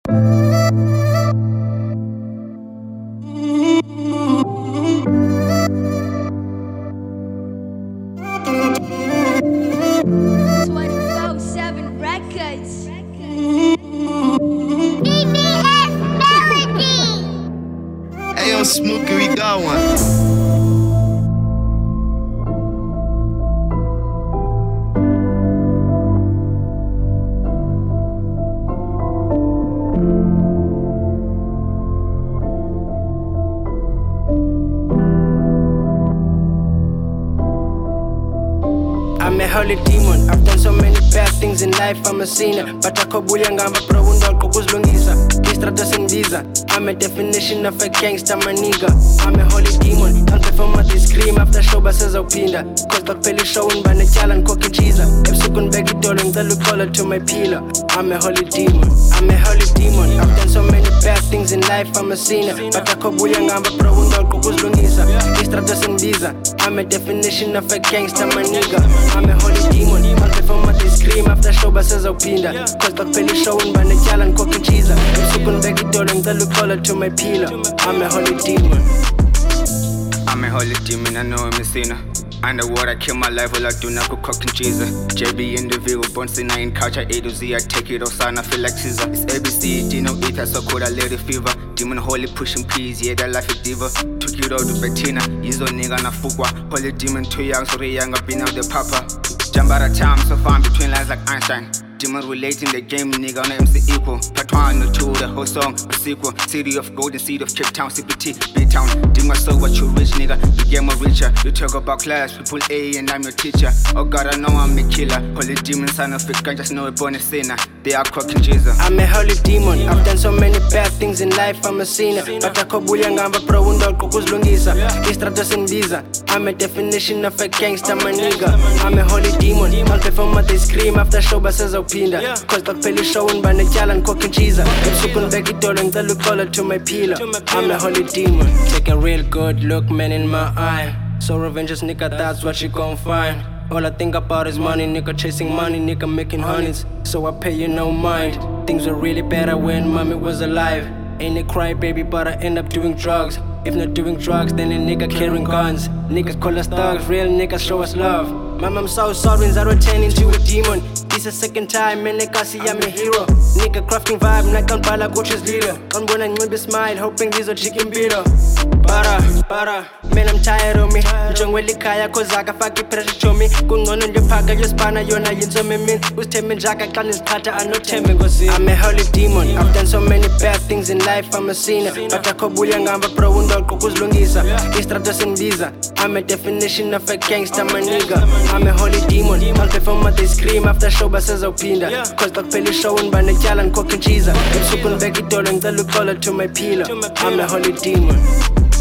Records. Hey, yo, Smokey, we got one. I'm a holy demon, I've done so many bad things in life, I'm a sinner. But akobuya ngamba bro undolko kuzilungisa Distrato sendiza, I'm a definition of a gangster my nigga. I'm a holy demon, don't perform at this scream after show baseza upinda. Cause dokphela show ngibanetyala ngikhokhe chiza. Ebusuku ndibeka idolo ngicela uxolo to my pillar. I'm a holy demon, I'm a holy demon. I've done so many bad things in life, I'm a sinner. But akobuya ngamba bro undolko kuzilungisa Distrato sendiza, I'm a definition of a gangster my nigga. I'm a holy demon, don't perform at this scream after show baseza upinda. Cause dokphela show ngibanetyala ngikhokhe chiza. Ebusuku ndibeka idolo ngicela uxolo to my pillar. I'm a holy demon. I'm a holy demon, I know I'm a sinner. Underwater, I kill my life while I do not go cooking Jesus. JB in the view, born sinner in culture A to Z. I take it all, son, I feel like Caesar. It's ABC, Dino Ether, so cold, I let it fever. Demon holy pushing peas, yeah, that life is diva. Took it all to Bettina, he's on nigga na fukwa. Holy demon, too young, so young, I've been out the papa. Jump out of time, so far between lines like Einstein. Demon relating the game, nigga, on MC equal. Part 1 or 2, the whole song, a sequel. City of Golden Seed of Cape Town, CPT, B-Town. Demon, so what you rich, nigga, you get more richer. You talk about class, people A and I'm your teacher. Oh God, I know I'm a killer. Holy demon, son of a gun, just know a born a sinner. They are cracking Jesus. I'm a holy demon, I've done so many bad things in life, I'm a sinner. But akobuya ngamba bro undolko kuzilungisa Distrato sendiza, I'm a definition of a gangster my nigga. I'm a holy demon, don't perform at this scream after show baseza upinda. Cause dokphela show ngibanetyala ngikhokhe chiza. Ebusuku ndibeka idolo ngicela uxolo to my pillar. I'm a holy demon. Take a real good look man in my eye. So revengeous nigga, that's what you gon' find. All I think about is money, nigga, chasing money, nigga, making hundreds. So I pay you no mind. Things were really better when mommy was alive. Ain't a cry baby, but I end up doing drugs. If not doing drugs, then a nigga carrying guns. Niggas call us thugs, real niggas show us love. Mama, I'm so sorry, I turn into a demon. This the second time, man, nigga, see I'm a hero. Nigga crafting vibe, like I'm Bala Coach's leader. I'm gonna maybe smile, hoping these are chicken bitter. Para, man, I'm tired of me. Njongweli kaya, cause I got fucking pressure to me. Kungono ndipaka, yospana, yona yinzo mimin. Who's Temin Jaka, Kanis Pata, I know Temin Gosi. I'm a holy demon, I've done so many bad things in life, I'm a sinner. But akobuya ngamba bro undolko kuzilungisa Distrato sendiza, I'm a definition of a gangster my nigga. I'm a holy demon, don't perform at this scream after show baseza upinda. Cause dokphela show ngibanetyala ngikhokhe chiza. Ebusuku ndibeka idolo ngicela uxolo to my pillar. I'm a holy demon.